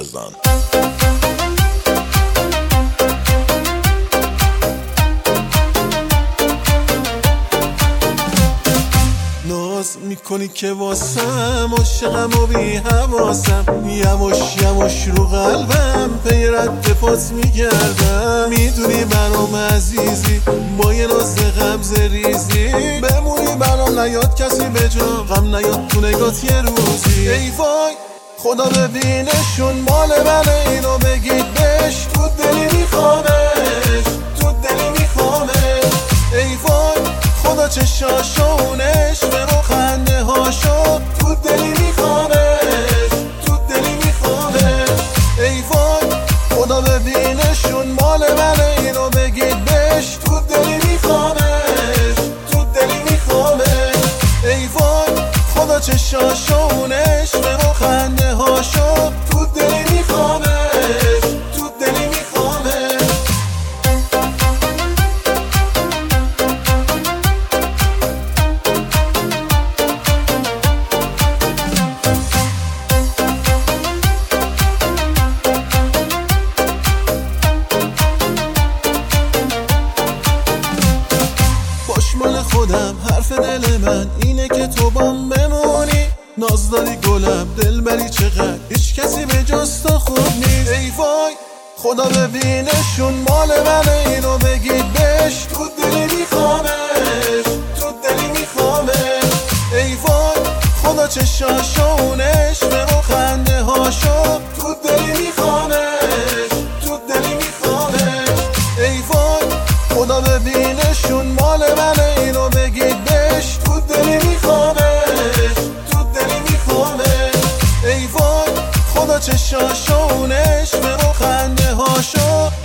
بزن. ناز میکنی که واسم عاشقم و بی حواسم، یواش یواش رو قلبم پی رد پات میگردم. میدونی برام عزیزی با یه ناز غمز ریزی، بمونی برام نیاد کسی به جا، غم نیاد تو نگات یه روزی. ای وای خدا ببینشون مال منه، اینو بگید بهش تو دلی میخوامش، تو دلی میخوامش. ای وای خدا چشاشونش برو خنده هاشو تو دلی میخوامش، تو دلی میخوامش. ای وای خدا ببینشون مال منه، اینو بگید بهش تو دلی میخوامش، تو دلی میخوامش. ای وای خدا چشاشونش برو خنده هاشو تو دلی میخوامش، تو دلی میخوامش. مال خودم حرف دل من اینه که تو بام بمونی، ناز داری گلم دل بری چقدر هیچ کسی به جز تو خوب نیست. ای وای خدا ببینشون مال منه، اینو بگید بهش تو دلی میخوامش، تو دلی میخوامش. ای وای خدا چشاشونش برو خنده هاشو تو دلی میخوامش، تو دلی میخوامش. ای وای خدا ببینشون مال منه، اینو بگید بهش تو دلی میخوامش، تو دلی میخوامش. ای وای خدا چشاشونش برو خنده هاشو